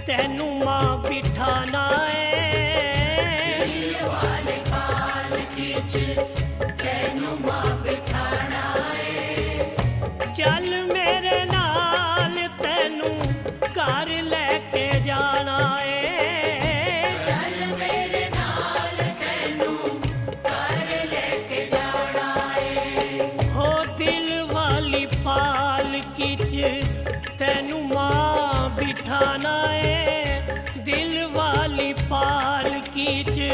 तेनू मां बिठाना है। दिल वाले पालकी च तेनू मां बिठाना है। चल मेरे नाल तेनू घर लेके जाना है। चल मेरे नाल तेनू घर लेके जाना है। हो दिल वाली पालकी च तेनू मां बिठाना है। दिल वाली पालकी च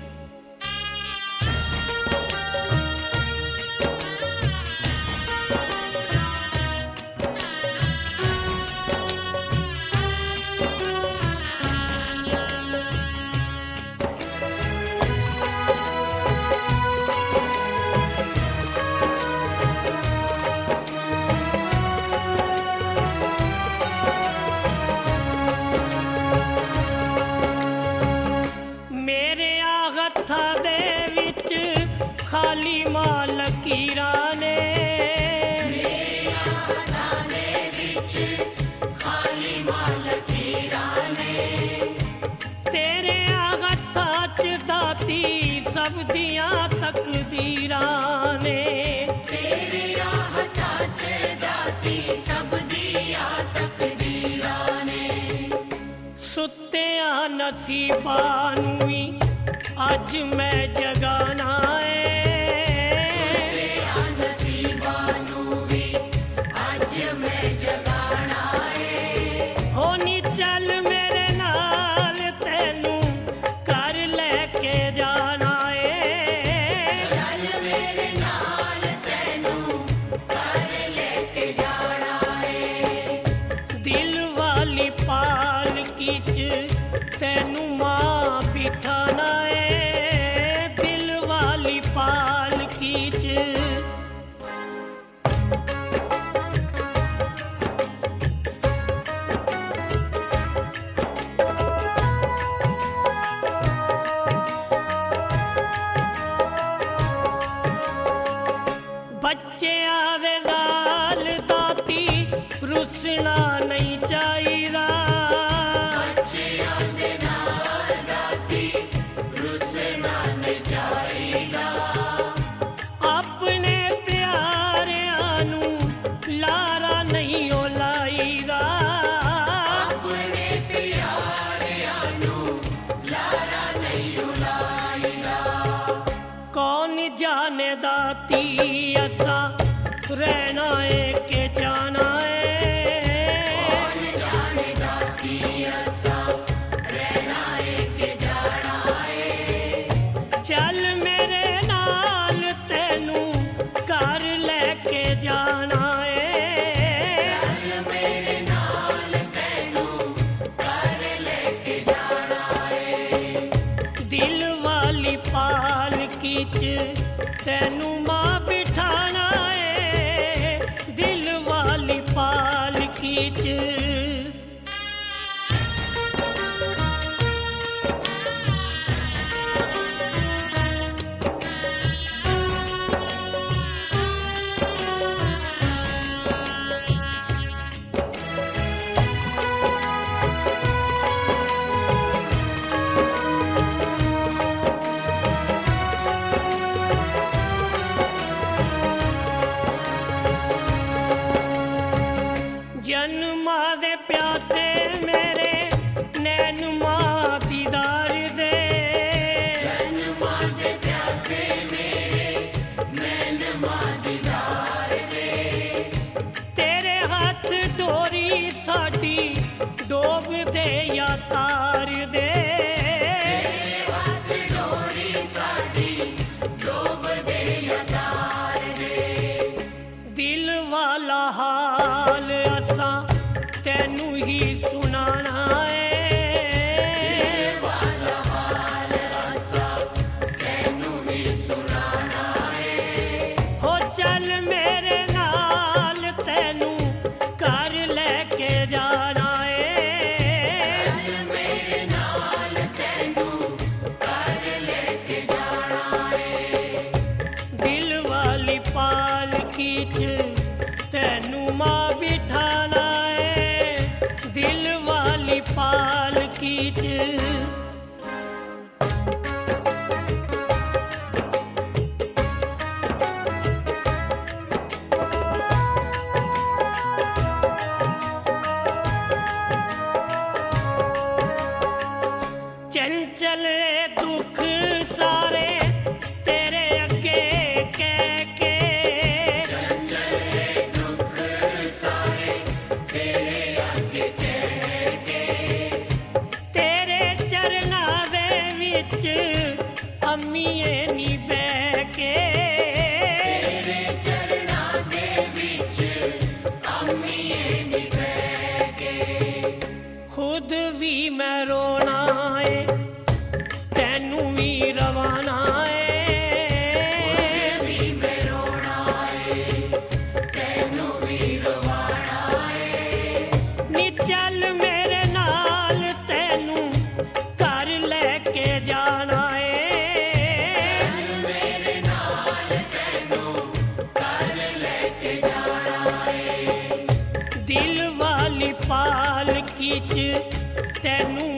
मेरे हत्था दे विच खाली मां लकीरां ने। मेरे हत्थां दे विच खाली मां लकीरां ने। तेरे हत्थां च दाती सब दियां तकदीरां ने। तेरे हत्थां च दाती सब दियां तकदीरां ने। सुत्तियां नसीबां नूं ही अज मैं जगाना है। सुत्तियां नसीबां नूं भी अज मैं जगाना है। हो नी चल मेरे नाल तेनू घर लेके जाना है। चल मेरे नाल तेनू घर लेके जाना है। दिल वाली पालकी च तेनू मां बिठाना है। दिल वाली पालकी च बच्चेआं दे नाल दाती रुसना नहीं चाहिदा। बच्चेआं दे नाल दाती रुसना नहीं चाहिदा। अपने प्यारिआं नूं लारा नहीं ओ लाईदा। अपने प्यारिआं नूं लारा नहीं उलाईदा। कौन जाने दाती असां रहना है के जाना है। कौन जाने दाती असां रहना है के जाना है। चल मेरे नाल तेनू घर लेके जाना है। चल मेरे नाल तेनू घर लेके जाना है। दिल वाली पालकी च तेनू मां बिठाना है। दिल वाली पालकी च जन्मां दे प्यासे मेरे नैन मां दीदार दे। जन्मां दे प्यासे मेरे नैन मां दीदार दे। तेरे हाथ डोरी साडी डोब दे या तार दे। तेरे हाथ डोरी साडी डोब दे या तार दे। दिल वाला हाल असां तेनू ही सुनाना है। दिल वाला हाल असां तेनू ही सुनाना है। हो चल मेरे नाल तेनू घर लेके जाना है। चल मेरे नाल तेनू घर लेके जाना है। दिल वाली पालकी च तेनू मां बिठाना है। दिल वाली पालकी ਨੀ ਬਹਿ ਕੇ ਤੇਰੇ ਚਰਨਾਂ ਦੇ ਵਿੱਚ ਅੰਮੀਏ ਨੀ ਬਹਿ ਕੇ ਖੁਦ ਵੀ ਮੈਂ ਰੋਣਾ ਏ ਤੈਨੂੰ ਵੀ ਰਵਾਨਾ ਏ ਵੀ ਮੈਂ ਰੋਣਾ ਏ ਤੈਨੂੰ ਵੀ ਰਵਾਣਾ ਏ ਨੀ ਚੱਲ ਮੇਰੇ ਨਾਲ ਤੈਨੂੰ ਘਰ ਲੈ ਕੇ ਜਾਣਾ ਏ ਮੇਰੇ ਨਾਲ ਤੈਨੂੰ ਘਰ ਲੈ ਕੇ ਜਾਣਾ ਏ ਦਿਲ ਵਾਲੀ ਪਾਲਕੀ ਚ ਤੈਨੂੰ